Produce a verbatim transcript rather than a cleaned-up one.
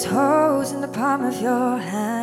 There's holes in the palm of your hand.